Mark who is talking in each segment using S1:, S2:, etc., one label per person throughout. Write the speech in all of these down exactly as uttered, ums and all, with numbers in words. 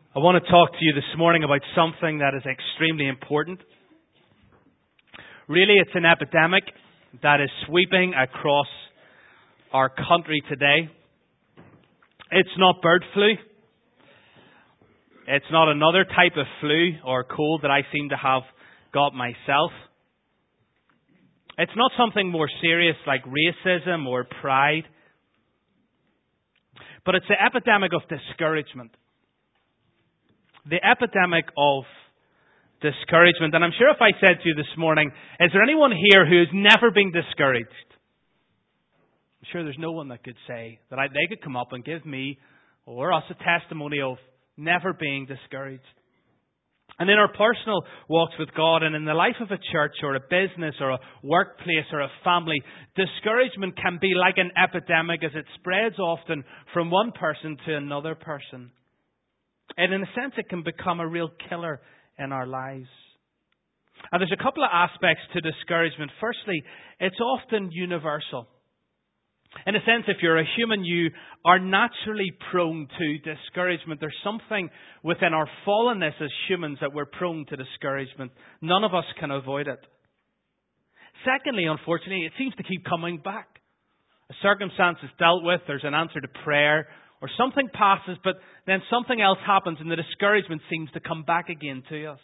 S1: I want to talk to you this morning about something that is extremely important. Really, it's an epidemic that is sweeping across our country today. It's not bird flu. It's not another type of flu or cold that I seem to have got myself. It's not something more serious like racism or pride. But it's the epidemic of discouragement. The epidemic of discouragement. And I'm sure if I said to you this morning, is there anyone here who has never been discouraged? I'm sure there's no one that could say that I, they could come up and give me or us a testimony of never being discouraged. And in our personal walks with God and in the life of a church or a business or a workplace or a family, discouragement can be like an epidemic as it spreads often from one person to another person. And in a sense, it can become a real killer in our lives. And there's a couple of aspects to discouragement. Firstly, it's often universal. In a sense, if you're a human, you are naturally prone to discouragement. There's something within our fallenness as humans that we're prone to discouragement. None of us can avoid it. Secondly, unfortunately, it seems to keep coming back. A circumstance is dealt with, there's an answer to prayer, or something passes, but then something else happens and the discouragement seems to come back again to us.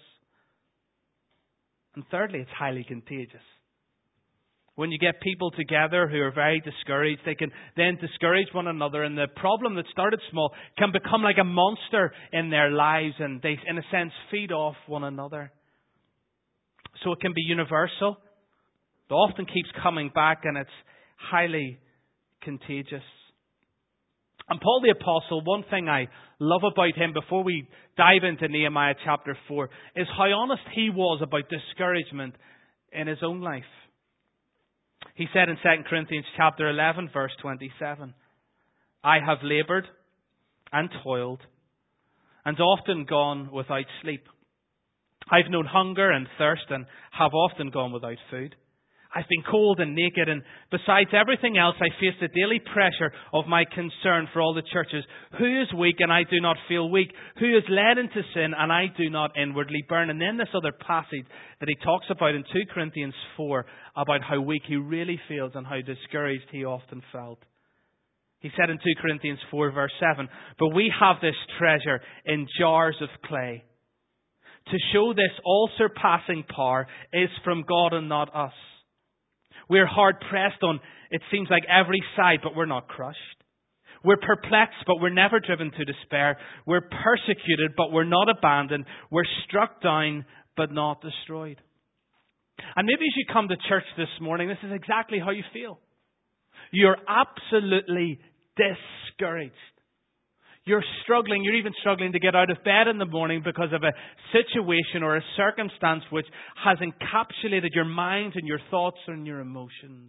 S1: And thirdly, it's highly contagious. When you get people together who are very discouraged, they can then discourage one another, and the problem that started small can become like a monster in their lives, and they, in a sense, feed off one another. So it can be universal. It often keeps coming back, and it's highly contagious. And Paul the Apostle, one thing I love about him before we dive into Nehemiah chapter four is how honest he was about discouragement in his own life. He said in Second Corinthians chapter eleven, verse twenty-seven, I have laboured and toiled and often gone without sleep. I've known hunger and thirst and have often gone without food. I've been cold and naked, and besides everything else, I face the daily pressure of my concern for all the churches. Who is weak and I do not feel weak? Who is led into sin and I do not inwardly burn? And then this other passage that he talks about in Second Corinthians four about how weak he really feels and how discouraged he often felt. He said in Second Corinthians four verse seven, but we have this treasure in jars of clay, to show this all-surpassing power is from God and not us. We're hard pressed on, it seems like, every side, but we're not crushed. We're perplexed, but we're never driven to despair. We're persecuted, but we're not abandoned. We're struck down, but not destroyed. And maybe as you come to church this morning, this is exactly how you feel. You're absolutely discouraged. You're struggling, you're even struggling to get out of bed in the morning because of a situation or a circumstance which has encapsulated your mind and your thoughts and your emotions.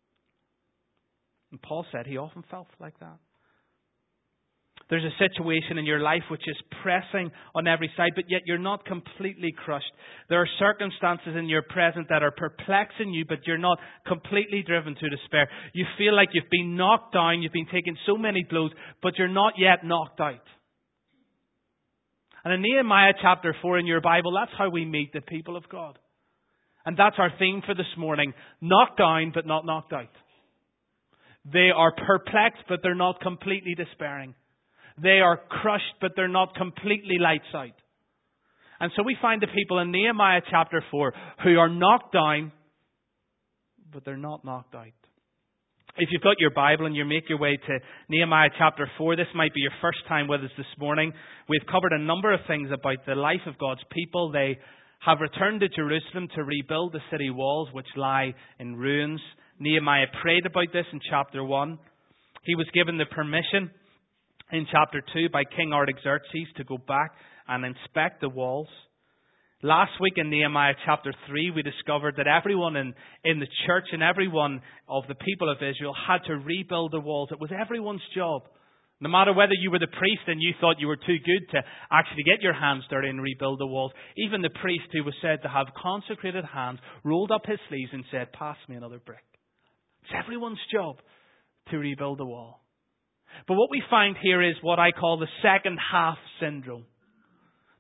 S1: And Paul said he often felt like that. There's a situation in your life which is pressing on every side, but yet you're not completely crushed. There are circumstances in your present that are perplexing you, but you're not completely driven to despair. You feel like you've been knocked down, you've been taking so many blows, but you're not yet knocked out. And in Nehemiah chapter four in your Bible, that's how we meet the people of God. And that's our theme for this morning. Knocked down, but not knocked out. They are perplexed, but they're not completely despairing. They are crushed, but they're not completely lights out. And so we find the people in Nehemiah chapter four who are knocked down, but they're not knocked out. If you've got your Bible and you make your way to Nehemiah chapter four, this might be your first time with us this morning. We've covered a number of things about the life of God's people. They have returned to Jerusalem to rebuild the city walls which lie in ruins. Nehemiah prayed about this in chapter one. He was given the permission in chapter two by King Artaxerxes to go back and inspect the walls. Last week in Nehemiah chapter three, we discovered that everyone in, in the church and everyone of the people of Israel had to rebuild the walls. It was everyone's job. No matter whether you were the priest and you thought you were too good to actually get your hands dirty and rebuild the walls, even the priest who was said to have consecrated hands rolled up his sleeves and said, pass me another brick. It's everyone's job to rebuild the wall. But what we find here is what I call the second half syndrome.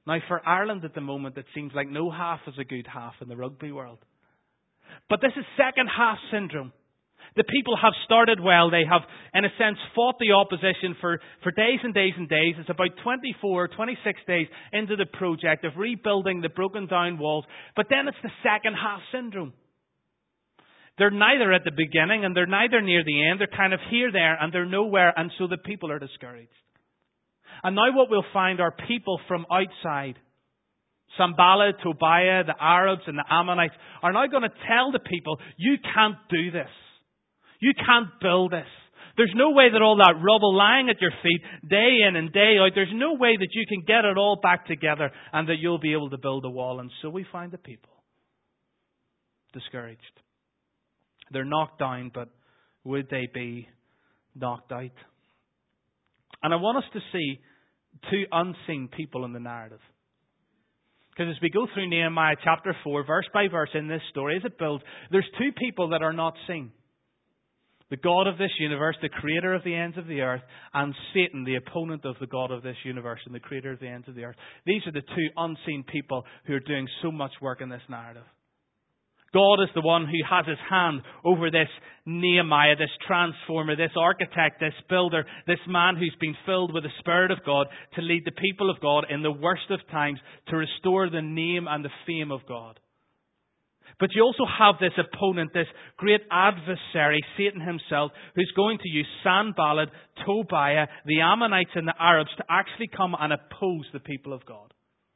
S1: Now, for Ireland at the moment, it seems like no half is a good half in the rugby world. But this is second half syndrome. The people have started well. They have, in a sense, fought the opposition for, for days and days and days. It's about twenty-four, twenty-six days into the project of rebuilding the broken down walls. But then it's the second half syndrome. They're neither at the beginning and they're neither near the end. They're kind of here, there, and they're nowhere. And so the people are discouraged. And now what we'll find are people from outside. Sanballat, Tobiah, the Arabs and the Ammonites are now going to tell the people, you can't do this. You can't build this. There's no way that all that rubble lying at your feet day in and day out, there's no way that you can get it all back together and that you'll be able to build a wall. And so we find the people discouraged. They're knocked down, but would they be knocked out? And I want us to see two unseen people in the narrative. Because as we go through Nehemiah chapter four, verse by verse in this story, as it builds, there's two people that are not seen. The God of this universe, the creator of the ends of the earth, and Satan, the opponent of the God of this universe and the creator of the ends of the earth. These are the two unseen people who are doing so much work in this narrative. God is the one who has his hand over this Nehemiah, this transformer, this architect, this builder, this man who's been filled with the Spirit of God to lead the people of God in the worst of times to restore the name and the fame of God. But you also have this opponent, this great adversary, Satan himself, who's going to use Sanballat, Tobiah, the Ammonites and the Arabs to actually come and oppose the people of God.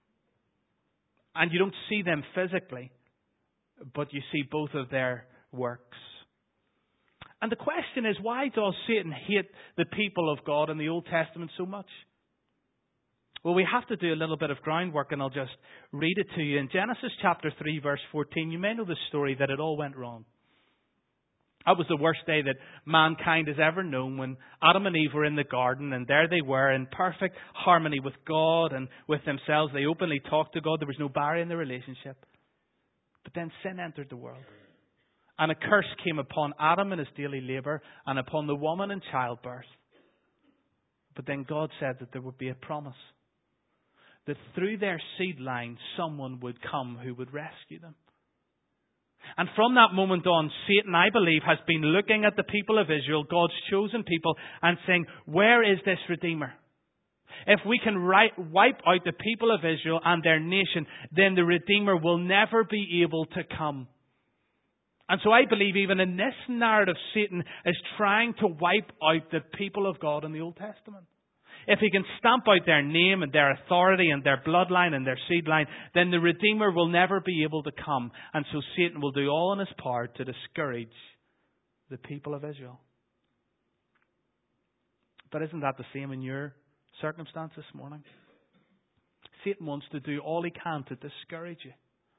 S1: And you don't see them physically, but you see both of their works. And the question is, why does Satan hate the people of God in the Old Testament so much? Well, we have to do a little bit of groundwork, and I'll just read it to you. In Genesis chapter three, verse fourteen, you may know the story that it all went wrong. That was the worst day that mankind has ever known, when Adam and Eve were in the garden, and there they were in perfect harmony with God and with themselves. They openly talked to God. There was no barrier in the relationship. But then sin entered the world. And a curse came upon Adam and his daily labour and upon the woman in childbirth. But then God said that there would be a promise. That through their seed line, someone would come who would rescue them. And from that moment on, Satan, I believe, has been looking at the people of Israel, God's chosen people, and saying, where is this Redeemer? If we can right, wipe out the people of Israel and their nation, then the Redeemer will never be able to come. And so I believe even in this narrative, Satan is trying to wipe out the people of God in the Old Testament. If he can stamp out their name and their authority and their bloodline and their seed line, then the Redeemer will never be able to come. And so Satan will do all in his power to discourage the people of Israel. But isn't that the same in your circumstance this morning? Satan wants to do all he can to discourage you.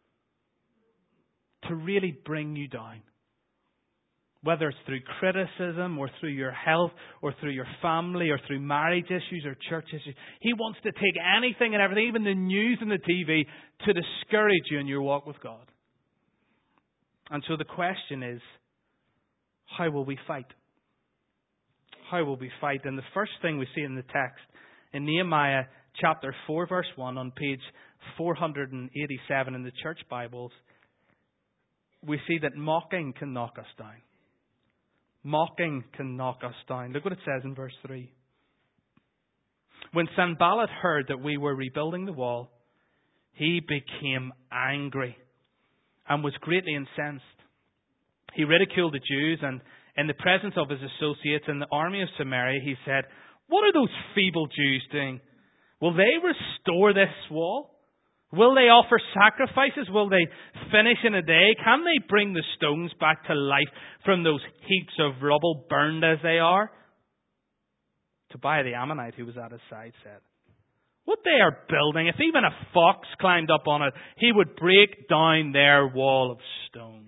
S1: To really bring you down. Whether it's through criticism or through your health or through your family or through marriage issues or church issues. He wants to take anything and everything, even the news and the T V, to discourage you in your walk with God. And so the question is, how will we fight? How will we fight? And the first thing we see in the text, in Nehemiah chapter four, verse one, on page four eighty-seven in the church Bibles, we see that mocking can knock us down. Mocking can knock us down. Look what it says in verse three. When Sanballat heard that we were rebuilding the wall, he became angry and was greatly incensed. He ridiculed the Jews, and in the presence of his associates in the army of Samaria, he said, "What are those feeble Jews doing? Will they restore this wall? Will they offer sacrifices? Will they finish in a day? Can they bring the stones back to life from those heaps of rubble, burned as they are?" Tobiah the Ammonite, who was at his side, said, "What they are building, if even a fox climbed up on it, he would break down their wall of stones."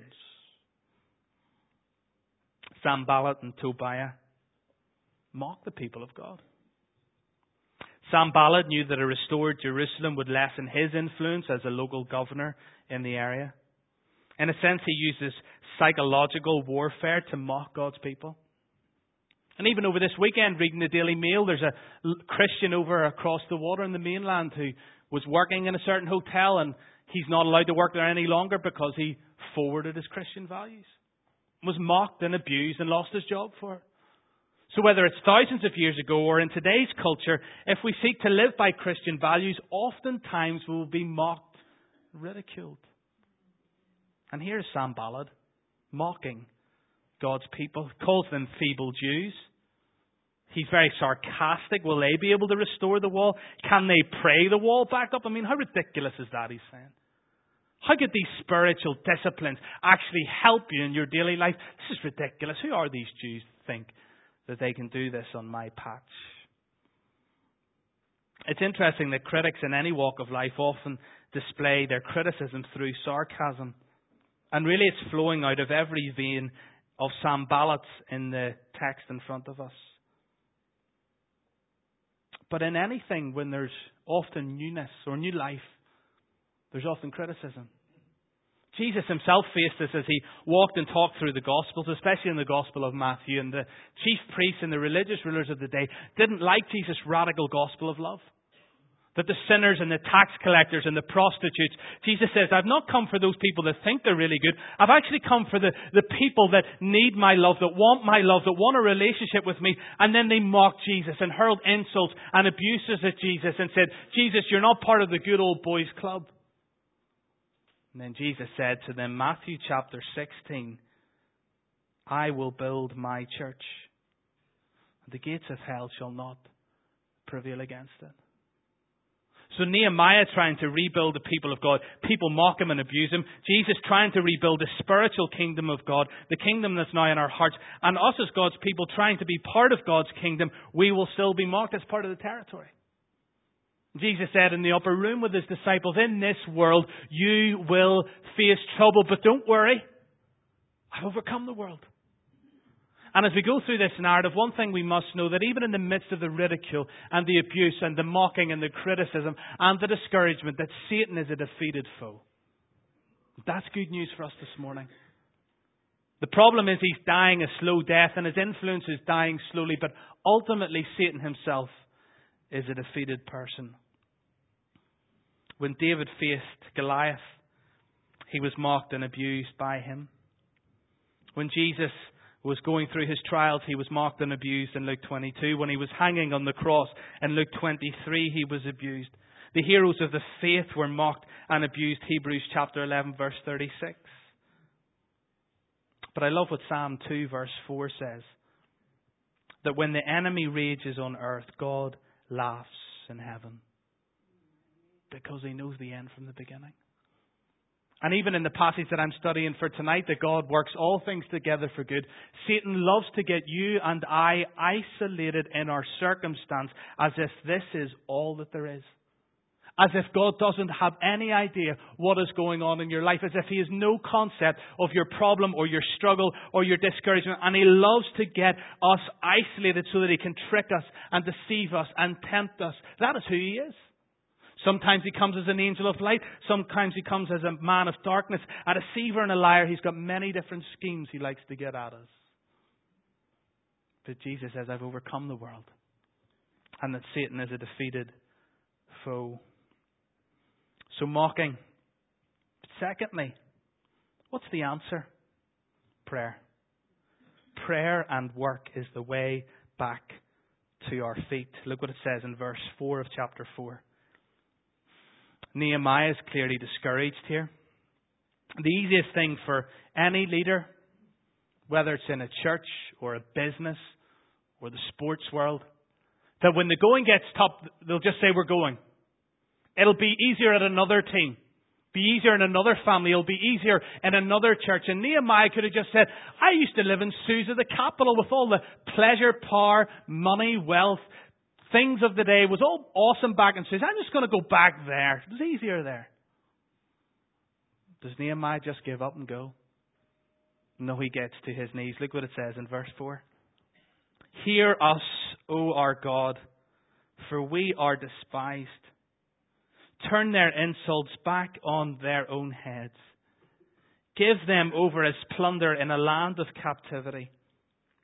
S1: Sanballat and Tobiah mocked the people of God. Sanballat knew that a restored Jerusalem would lessen his influence as a local governor in the area. In a sense, he uses psychological warfare to mock God's people. And even over this weekend, reading the Daily Mail, there's a Christian over across the water in the mainland who was working in a certain hotel, and he's not allowed to work there any longer because he forwarded his Christian values. Was mocked and abused and lost his job for it. So whether it's thousands of years ago or in today's culture, if we seek to live by Christian values, oftentimes we will be mocked, ridiculed. And here's Sanballat mocking God's people, calls them feeble Jews. He's very sarcastic. Will they be able to restore the wall? Can they pray the wall back up? I mean, how ridiculous is that, he's saying? How could these spiritual disciplines actually help you in your daily life? This is ridiculous. Who are these Jews to think that they can do this on my patch? It's interesting that critics in any walk of life often display their criticism through sarcasm. And really it's flowing out of every vein of Sanballat in the text in front of us. But in anything, when there's often newness or new life, there's often criticism. Jesus himself faced this as he walked and talked through the Gospels, especially in the Gospel of Matthew. And the chief priests and the religious rulers of the day didn't like Jesus' radical gospel of love. That the sinners and the tax collectors and the prostitutes, Jesus says, I've not come for those people that think they're really good. I've actually come for the, the people that need my love, that want my love, that want a relationship with me. And then they mocked Jesus and hurled insults and abuses at Jesus and said, Jesus, you're not part of the good old boys club. And then Jesus said to them, Matthew chapter sixteen, I will build my church. The gates of hell shall not prevail against it. So Nehemiah trying to rebuild the people of God. People mock him and abuse him. Jesus trying to rebuild the spiritual kingdom of God, the kingdom that's now in our hearts. And us as God's people trying to be part of God's kingdom, we will still be mocked as part of the territory. Jesus said in the upper room with his disciples, in this world you will face trouble, but don't worry, I've overcome the world. And as we go through this narrative, one thing we must know, that even in the midst of the ridicule and the abuse and the mocking and the criticism and the discouragement, that Satan is a defeated foe. That's good news for us this morning. The problem is he's dying a slow death and his influence is dying slowly, but ultimately Satan himself is a defeated person. When David faced Goliath, he was mocked and abused by him. When Jesus was going through his trials, he was mocked and abused in Luke twenty-two. When he was hanging on the cross in Luke twenty-three, he was abused. The heroes of the faith were mocked and abused, Hebrews chapter eleven, verse thirty-six. But I love what Psalm two, verse four says, that when the enemy rages on earth, God laughs in heaven, because he knows the end from the beginning. And even in the passage that I'm studying for tonight, that God works all things together for good, Satan loves to get you and I isolated in our circumstance as if this is all that there is. As if God doesn't have any idea what is going on in your life. As if he has no concept of your problem or your struggle or your discouragement. And he loves to get us isolated so that he can trick us and deceive us and tempt us. That is who he is. Sometimes he comes as an angel of light. Sometimes he comes as a man of darkness. A deceiver and a liar. He's got many different schemes he likes to get at us. But Jesus says, I've overcome the world. And that Satan is a defeated foe. So mocking. Secondly, what's the answer? Prayer. Prayer and work is the way back to our feet. Look what it says in verse four of chapter four. Nehemiah is clearly discouraged here. The easiest thing for any leader, whether it's in a church or a business or the sports world, that when the going gets tough, they'll just say, we're going. It'll be easier at another team. Be easier in another family. It'll be easier in another church. And Nehemiah could have just said, I used to live in Susa, the capital, with all the pleasure, power, money, wealth, things of the day. It was all awesome back in Susa. I'm just going to go back there. It was easier there. Does Nehemiah just give up and go? No, he gets to his knees. Look what it says in verse four. Hear us, O our God, for we are despised. Turn their insults back on their own heads. Give them over as plunder in a land of captivity.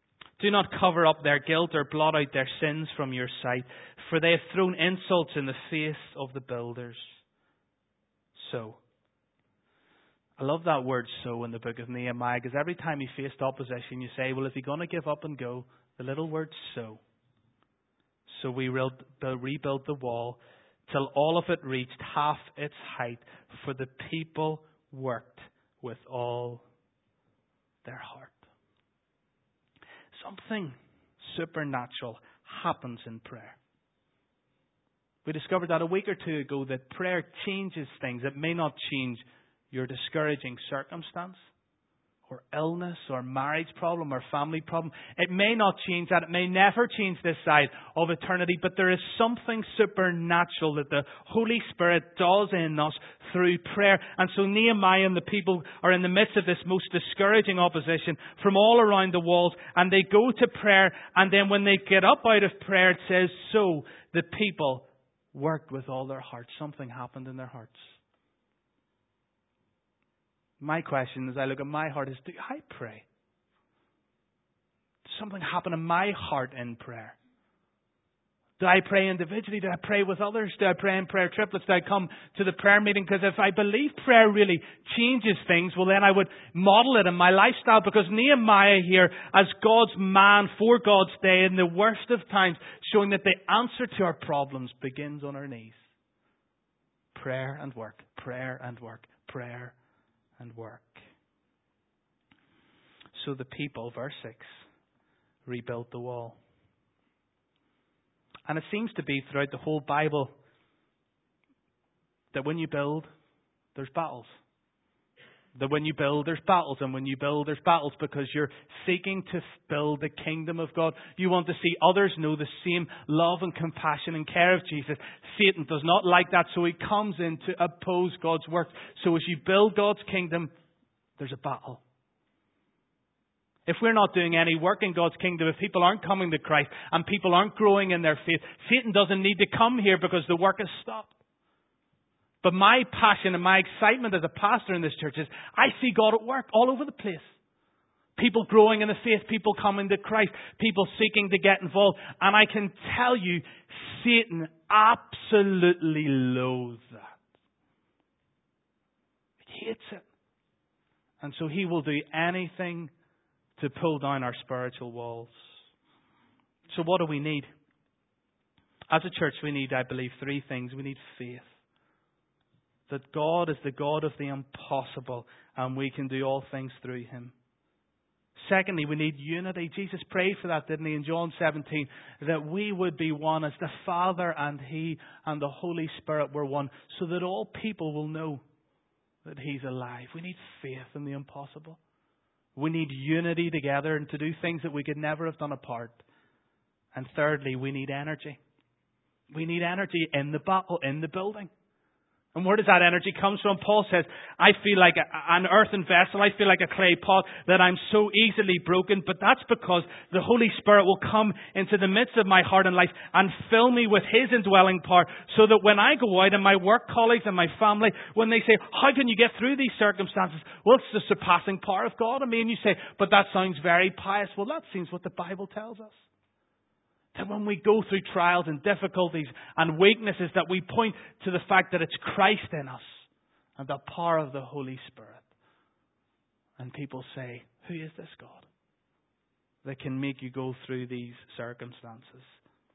S1: Do not cover up their guilt or blot out their sins from your sight, for they have thrown insults in the face of the builders. So, I love that word "so" in the book of Nehemiah, because every time he faced opposition, you say, well, if you're going to give up and go, the little word "so." So we rebuilt the wall till all of it reached half its height, for the people worked with all their heart. Something supernatural happens in prayer. We discovered that a week or two ago, that prayer changes things. It may not change your discouraging circumstance, or illness, or marriage problem, or family problem. It may not change that. It may never change this side of eternity. But there is something supernatural that the Holy Spirit does in us through prayer. And so Nehemiah and the people are in the midst of this most discouraging opposition from all around the walls. And they go to prayer. And then when they get up out of prayer, it says, so the people worked with all their hearts. Something happened in their hearts. My question as I look at my heart is, do I pray? Does something happen in my heart in prayer? Do I pray individually? Do I pray with others? Do I pray in prayer triplets? Do I come to the prayer meeting? Because if I believe prayer really changes things, well then I would model it in my lifestyle. Because Nehemiah here, as God's man for God's day, in the worst of times, showing that the answer to our problems begins on our knees. Prayer and work. Prayer and work. Prayer and work. So the people, verse six, rebuilt the wall. And it seems to be throughout the whole Bible that when you build, there's battles. That when you build, there's battles. And when you build, there's battles because you're seeking to build the kingdom of God. You want to see others know the same love and compassion and care of Jesus. Satan does not like that, so he comes in to oppose God's work. So as you build God's kingdom, there's a battle. If we're not doing any work in God's kingdom, if people aren't coming to Christ and people aren't growing in their faith, Satan doesn't need to come here because the work has stopped. But my passion and my excitement as a pastor in this church is I see God at work all over the place. People growing in the faith, people coming to Christ, people seeking to get involved. And I can tell you, Satan absolutely loathes that. He hates it. And so he will do anything to pull down our spiritual walls. So what do we need? As a church, we need, I believe, three things. We need faith. That God is the God of the impossible and we can do all things through Him. Secondly, we need unity. Jesus prayed for that, didn't He, in John seventeen, that we would be one as the Father and He and the Holy Spirit were one, so that all people will know that He's alive. We need faith in the impossible. We need unity together and to do things that we could never have done apart. And thirdly, we need energy. We need energy in the battle, in the building. And where does that energy come from? Paul says, I feel like a, an earthen vessel. I feel like a clay pot, that I'm so easily broken. But that's because the Holy Spirit will come into the midst of my heart and life and fill me with His indwelling power, so that when I go out and my work colleagues and my family, when they say, how can you get through these circumstances? Well, it's the surpassing power of God. I mean, you say, but that sounds very pious. Well, that seems what the Bible tells us. That when we go through trials and difficulties and weaknesses, that we point to the fact that it's Christ in us and the power of the Holy Spirit. And people say, who is this God that can make you go through these circumstances?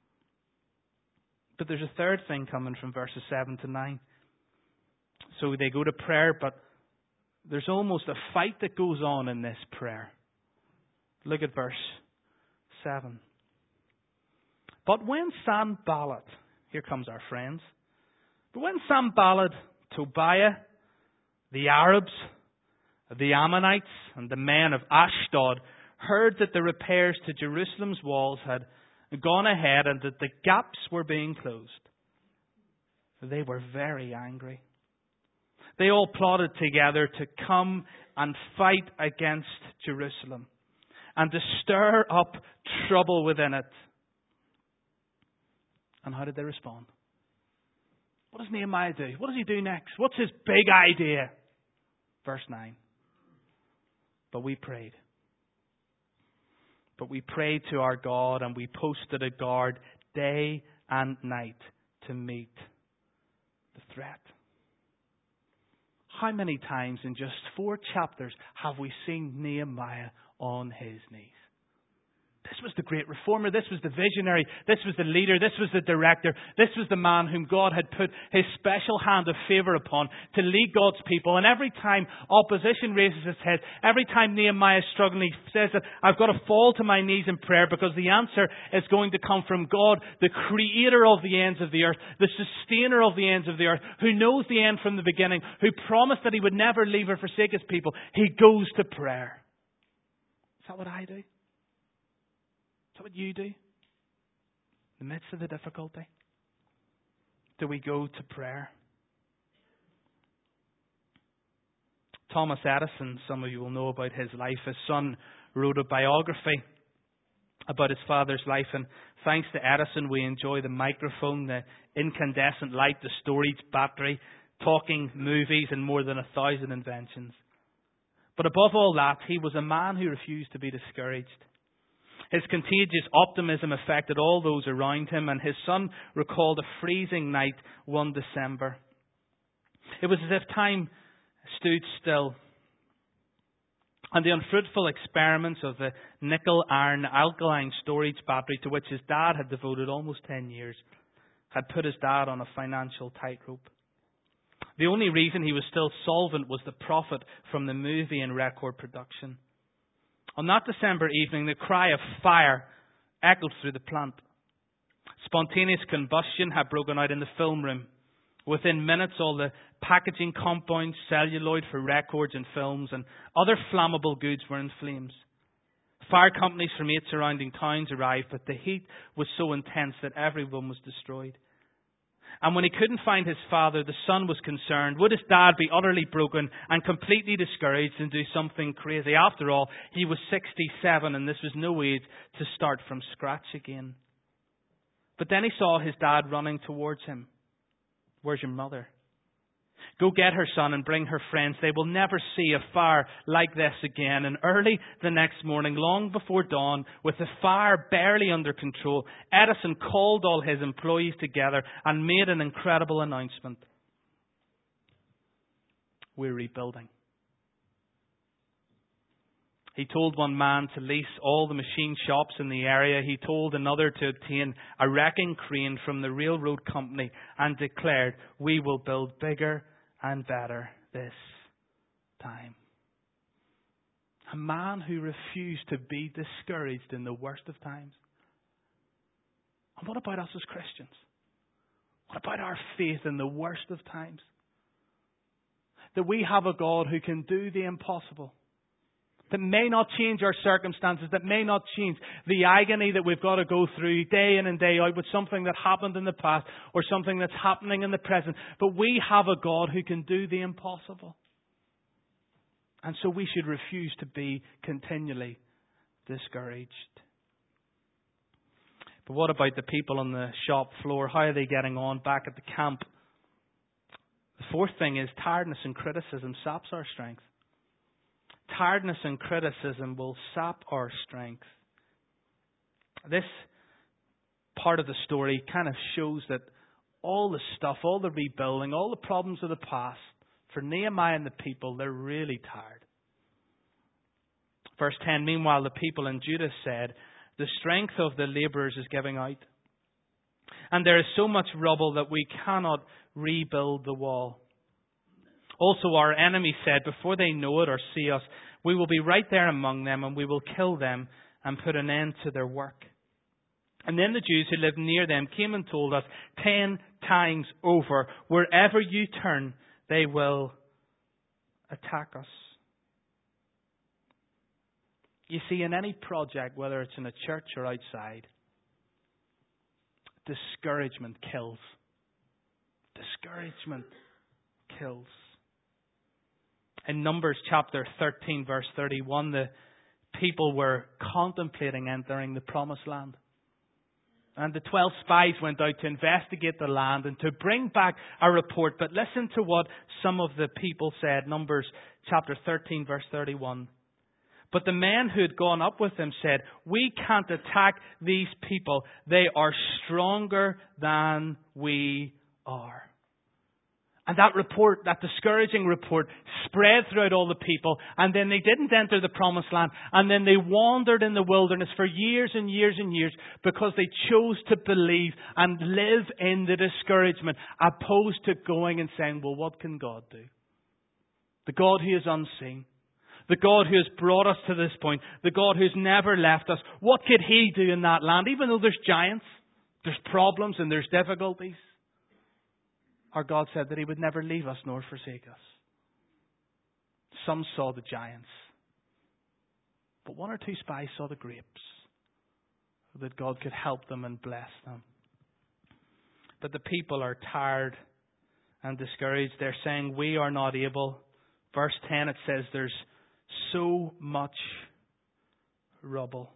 S1: But there's a third thing coming from verses seven to nine. So they go to prayer, but there's almost a fight that goes on in this prayer. Look at verse seven. But when Sanballat, here comes our friends, but when Sanballat, Tobiah, the Arabs, the Ammonites, and the men of Ashdod heard that the repairs to Jerusalem's walls had gone ahead and that the gaps were being closed, they were very angry. They all plotted together to come and fight against Jerusalem and to stir up trouble within it. And how did they respond? What does Nehemiah do? What does he do next? What's his big idea? Verse nine. But we prayed. But we prayed to our God and we posted a guard day and night to meet the threat. How many times in just four chapters have we seen Nehemiah on his knees? This was the great reformer. This was the visionary. This was the leader. This was the director. This was the man whom God had put his special hand of favour upon to lead God's people. And every time opposition raises its head, every time Nehemiah is struggling, he says that I've got to fall to my knees in prayer because the answer is going to come from God, the creator of the ends of the earth, the sustainer of the ends of the earth, who knows the end from the beginning, who promised that he would never leave or forsake his people. He goes to prayer. Is that what I do? Is that what you do? In the midst of the difficulty? Do we go to prayer? Thomas Edison, some of you will know about his life. His son wrote a biography about his father's life. And thanks to Edison, we enjoy the microphone, the incandescent light, the storage battery, talking movies, and more than a thousand inventions. But above all that, he was a man who refused to be discouraged. His contagious optimism affected all those around him, and his son recalled a freezing night one December. It was as if time stood still, and the unfruitful experiments of the nickel-iron alkaline storage battery to which his dad had devoted almost ten years had put his dad on a financial tightrope. The only reason he was still solvent was the profit from the movie and record production. On that December evening, the cry of fire echoed through the plant. Spontaneous combustion had broken out in the film room. Within minutes, all the packaging compounds, celluloid for records and films, and other flammable goods were in flames. Fire companies from eight surrounding towns arrived, but the heat was so intense that everyone was destroyed. And when he couldn't find his father, the son was concerned. Would his dad be utterly broken and completely discouraged and do something crazy? After all, he was sixty-seven and this was no age to start from scratch again. But then he saw his dad running towards him. Where's your mother? Go get her, son, and bring her friends. They will never see a fire like this again. And early the next morning, long before dawn, with the fire barely under control, Edison called all his employees together and made an incredible announcement. We're rebuilding. He told one man to lease all the machine shops in the area. He told another to obtain a wrecking crane from the railroad company and declared, we will build bigger and better this time. A man who refused to be discouraged in the worst of times. And what about us as Christians? What about our faith in the worst of times? That we have a God who can do the impossible. That may not change our circumstances, that may not change the agony that we've got to go through day in and day out with something that happened in the past or something that's happening in the present. But we have a God who can do the impossible. And so we should refuse to be continually discouraged. But what about the people on the shop floor? How are they getting on back at the camp? The fourth thing is tiredness and criticism saps our strength. Tiredness and criticism will sap our strength. This part of the story kind of shows that all the stuff, all the rebuilding, all the problems of the past, for Nehemiah and the people, they're really tired. Verse ten, meanwhile, the people in Judah said, the strength of the labourers is giving out, and there is so much rubble that we cannot rebuild the wall. Also, our enemy said, before they know it or see us, we will be right there among them and we will kill them and put an end to their work. And then the Jews who lived near them came and told us, ten times over, wherever you turn, they will attack us. You see, in any project, whether it's in a church or outside, discouragement kills. Discouragement kills. In Numbers chapter thirteen, verse thirty-one, the people were contemplating entering the promised land. And the twelve spies went out to investigate the land and to bring back a report. But listen to what some of the people said. Numbers chapter thirteen, verse thirty-one. But the men who had gone up with him said, "We can't attack these people. They are stronger than we are." And that report, that discouraging report, spread throughout all the people. And then they didn't enter the promised land. And then they wandered in the wilderness for years and years and years because they chose to believe and live in the discouragement, opposed to going and saying, well, what can God do? The God who is unseen. The God who has brought us to this point. The God who's never left us. What could He do in that land? Even though there's giants, there's problems and there's difficulties. Our God said that He would never leave us nor forsake us. Some saw the giants. But one or two spies saw the grapes. That God could help them and bless them. But the people are tired and discouraged. They're saying, we are not able. Verse ten, it says there's so much rubble.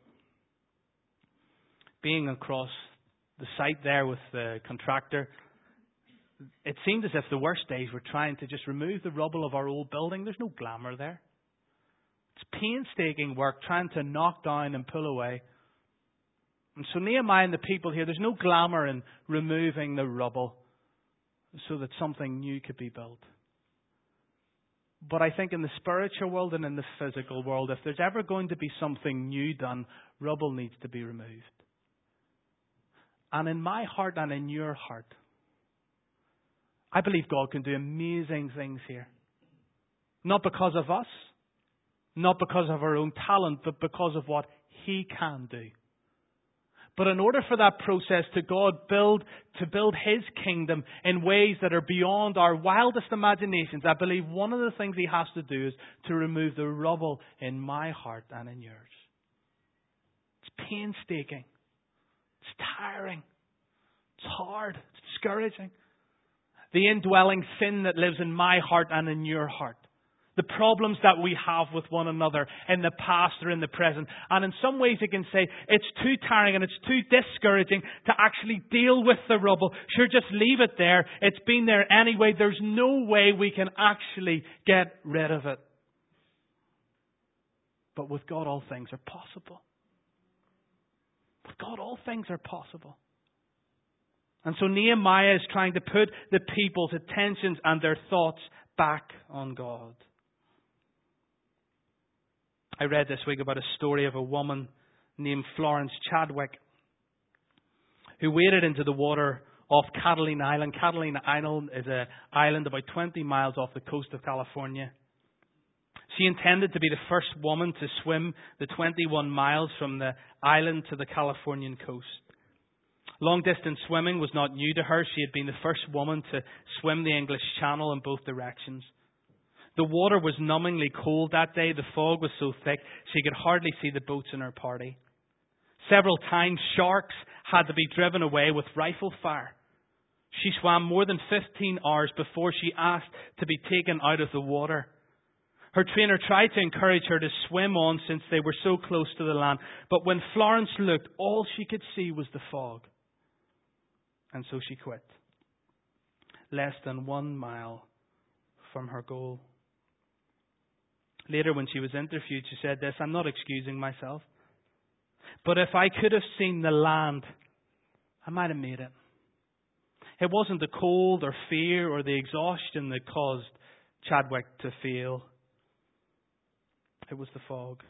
S1: Being across the site there with the contractor, it seemed as if the worst days were trying to just remove the rubble of our old building. There's no glamour there. It's painstaking work trying to knock down and pull away. And so Nehemiah and the people here, there's no glamour in removing the rubble so that something new could be built. But I think in the spiritual world and in the physical world, if there's ever going to be something new done, rubble needs to be removed. And in my heart and in your heart, I believe God can do amazing things here. Not because of us, not because of our own talent, but because of what He can do. But in order for that process to God build, to build His kingdom in ways that are beyond our wildest imaginations, I believe one of the things He has to do is to remove the rubble in my heart and in yours. It's painstaking. It's tiring. It's hard. It's discouraging. The indwelling sin that lives in my heart and in your heart. The problems that we have with one another in the past or in the present. And in some ways you can say it's too tiring and it's too discouraging to actually deal with the rubble. Sure, just leave it there. It's been there anyway. There's no way we can actually get rid of it. But with God, all things are possible. With God, all things are possible. And so Nehemiah is trying to put the people's attentions and their thoughts back on God. I read this week about a story of a woman named Florence Chadwick who waded into the water off Catalina Island. Catalina Island is an island about twenty miles off the coast of California. She intended to be the first woman to swim the twenty-one miles from the island to the Californian coast. Long-distance swimming was not new to her. She had been the first woman to swim the English Channel in both directions. The water was numbingly cold that day. The fog was so thick she could hardly see the boats in her party. Several times sharks had to be driven away with rifle fire. She swam more than fifteen hours before she asked to be taken out of the water. Her trainer tried to encourage her to swim on since they were so close to the land. But when Florence looked, all she could see was the fog. And so she quit. Less than one mile from her goal. Later when she was interviewed, she said this, I'm not excusing myself, but if I could have seen the land, I might have made it. It wasn't the cold or fear or the exhaustion that caused Chadwick to fail. It was the fog.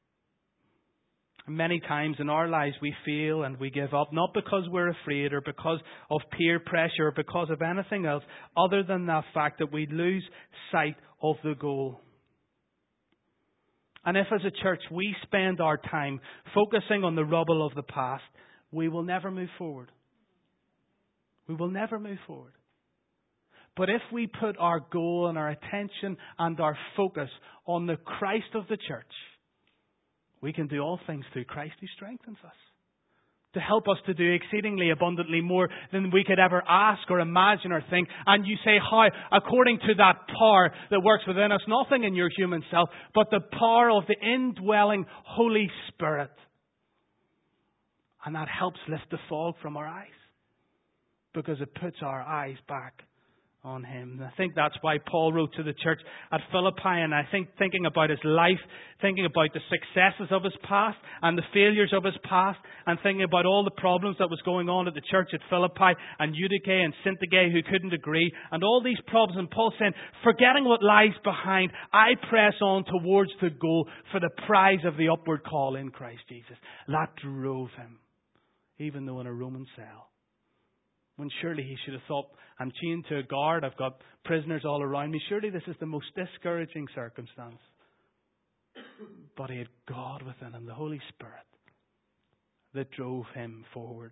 S1: Many times in our lives we fail and we give up, not because we're afraid or because of peer pressure or because of anything else other than that fact that we lose sight of the goal. And if as a church we spend our time focusing on the rubble of the past, we will never move forward. We will never move forward. But if we put our goal and our attention and our focus on the Christ of the church, we can do all things through Christ who strengthens us. To help us to do exceedingly abundantly more than we could ever ask or imagine or think. And you say, how? According to that power that works within us, nothing in your human self, but the power of the indwelling Holy Spirit. And that helps lift the fog from our eyes. Because it puts our eyes back on Him. I think that's why Paul wrote to the church at Philippi, and I think thinking about his life, thinking about the successes of his past and the failures of his past, and thinking about all the problems that was going on at the church at Philippi and Eutyche and Syntyche who couldn't agree, and all these problems, and Paul saying, forgetting what lies behind, I press on towards the goal for the prize of the upward call in Christ Jesus. That drove him, even though in a Roman cell. When surely he should have thought, I'm chained to a guard, I've got prisoners all around me. Surely this is the most discouraging circumstance. But he had God within him, the Holy Spirit, that drove him forward.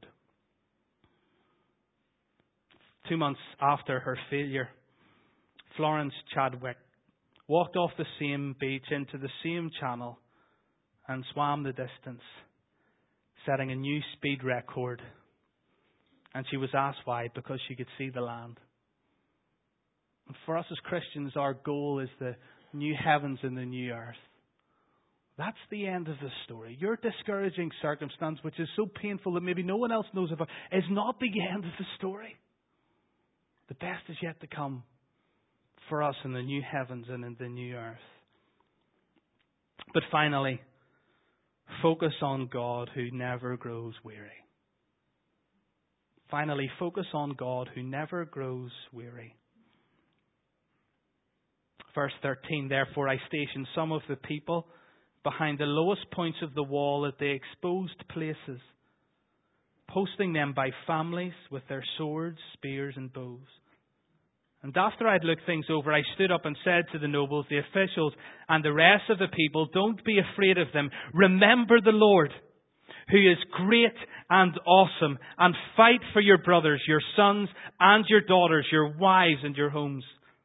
S1: Two months after her failure, Florence Chadwick walked off the same beach into the same channel and swam the distance, setting a new speed record. And she was asked why, because she could see the land. And for us as Christians, our goal is the new heavens and the new earth. That's the end of the story. Your discouraging circumstance, which is so painful that maybe no one else knows about, is not the end of the story. The best is yet to come for us in the new heavens and in the new earth. But finally, focus on God who never grows weary. Finally, focus on God who never grows weary. Verse thirteen, therefore I stationed some of the people behind the lowest points of the wall at the exposed places, posting them by families with their swords, spears and bows. And after I'd looked things over, I stood up and said to the nobles, the officials and the rest of the people, don't be afraid of them. Remember the Lord, who is great and awesome, and fight for your brothers, your sons and your daughters, your wives and your homes.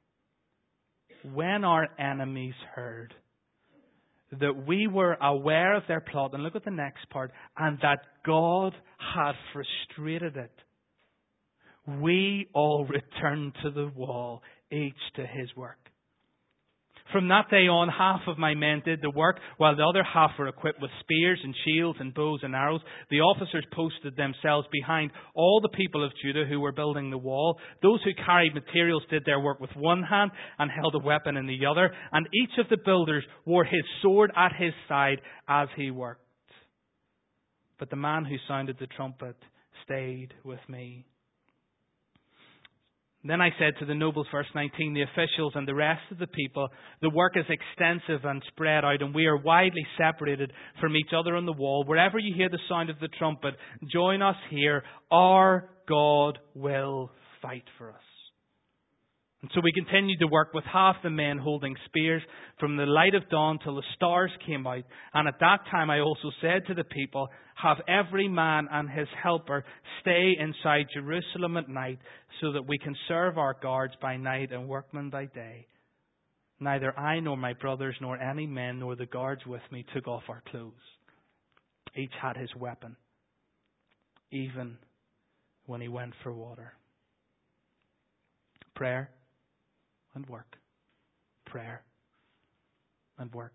S1: When our enemies heard that we were aware of their plot, and look at the next part, and that God had frustrated it, we all returned to the wall, each to his work. From that day on, half of my men did the work, while the other half were equipped with spears and shields and bows and arrows. The officers posted themselves behind all the people of Judah who were building the wall. Those who carried materials did their work with one hand and held a weapon in the other. And each of the builders wore his sword at his side as he worked. But the man who sounded the trumpet stayed with me. Then I said to the nobles, verse nineteen, the officials and the rest of the people, the work is extensive and spread out, and we are widely separated from each other on the wall. Wherever you hear the sound of the trumpet, join us here. Our God will fight for us. And so we continued to work with half the men holding spears from the light of dawn till the stars came out. And at that time I also said to the people, have every man and his helper stay inside Jerusalem at night, so that we can serve our guards by night and workmen by day. Neither I nor my brothers nor any men nor the guards with me took off our clothes. Each had his weapon, even when he went for water. Prayer and work. Prayer and work.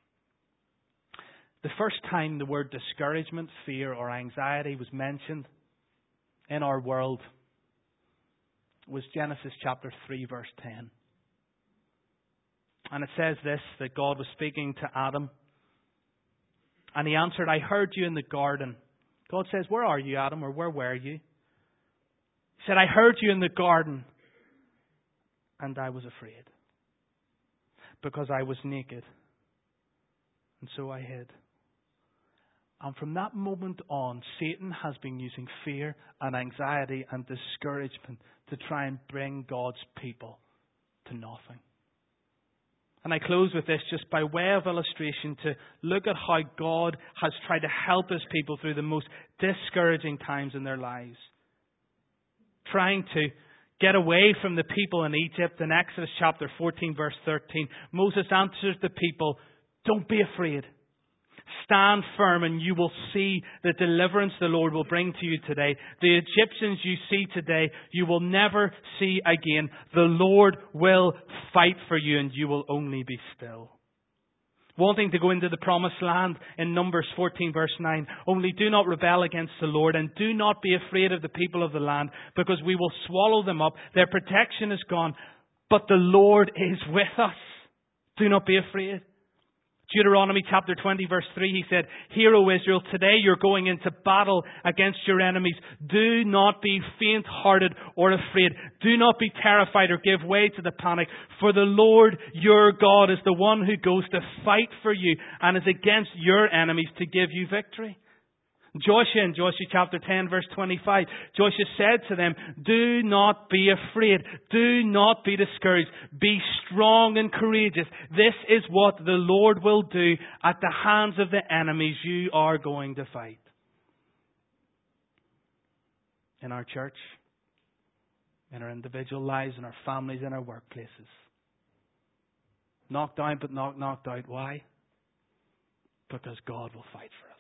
S1: The first time the word discouragement, fear or anxiety was mentioned in our world was Genesis chapter three verse ten. And it says this, that God was speaking to Adam. And he answered, I heard you in the garden. God says, where are you, Adam? Or where were you? He said, I heard you in the garden. And I was afraid, because I was naked, and so I hid. And from that moment on, Satan has been using fear and anxiety and discouragement to try and bring God's people to nothing. And I close with this just by way of illustration, to look at how God has tried to help his people through the most discouraging times in their lives. Trying to get away from the people in Egypt. In Exodus chapter fourteen verse thirteen, Moses answers the people, don't be afraid. Stand firm and you will see the deliverance the Lord will bring to you today. The Egyptians you see today, you will never see again. The Lord will fight for you and you will only be still. wanting to go into the promised land in Numbers fourteen verse nine. Only do not rebel against the Lord, and do not be afraid of the people of the land, because we will swallow them up. Their protection is gone, but the Lord is with us. Do not be afraid. Deuteronomy chapter twenty verse three, he said, Hear, O Israel, today you're going into battle against your enemies. Do not be faint-hearted or afraid. Do not be terrified or give way to the panic. For the Lord your God is the one who goes to fight for you and is against your enemies to give you victory. Joshua in Joshua chapter ten verse twenty-five, Joshua said to them, Do not be afraid. Do not be discouraged. Be strong and courageous. This is what the Lord will do at the hands of the enemies you are going to fight. In our church, in our individual lives, in our families, in our workplaces. Knocked down but not knocked out. Why? Because God will fight for us.